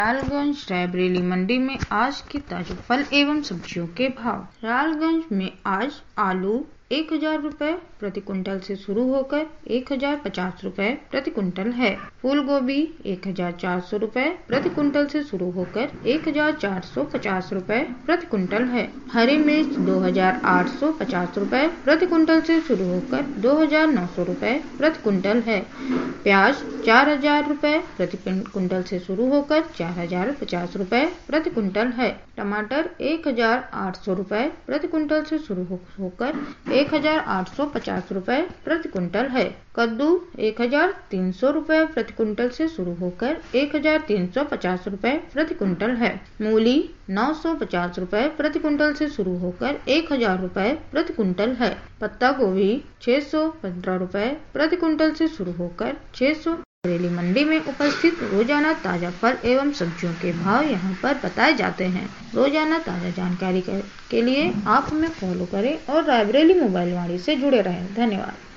लालगंज रायबरेली मंडी में आज के ताजे फल एवं सब्जियों के भाव। लालगंज में आज आलू 1000 रुपए प्रति कुंटल से शुरू होकर 1050 रुपए प्रति कुंटल है। फूल गोभी 1400 रुपए प्रति कुंटल से शुरू होकर 1450 रुपए प्रति कुंटल है। हरी मिर्च 2850 रुपए प्रति कुंटल से शुरू होकर 2900 रुपए प्रति कुंटल है। प्याज 4000 रुपए प्रति कुंटल से शुरू होकर 4050 रुपए प्रति कुंटल है। टमाटर 1800 रुपए प्रति कुंटल से शुरू होकर 1850 रुपए प्रति कुंटल है। कद्दू 1300 रुपए प्रति कुंटल से शुरू होकर 1350 रुपए प्रति कुंटल है। मूली 950 रुपए प्रति कुंटल से शुरू होकर 1000 रुपए प्रति कुंटल है। पत्ता गोभी 615 रुपए प्रति कुंटल से शुरू होकर 600। रायबरेली मंडी में उपस्थित रोजाना ताजा फल एवं सब्जियों के भाव यहां पर बताए जाते हैं। रोजाना ताजा जानकारी के लिए आप हमें फॉलो करें और रायबरेली मोबाइल वाणी से जुड़े रहें। धन्यवाद।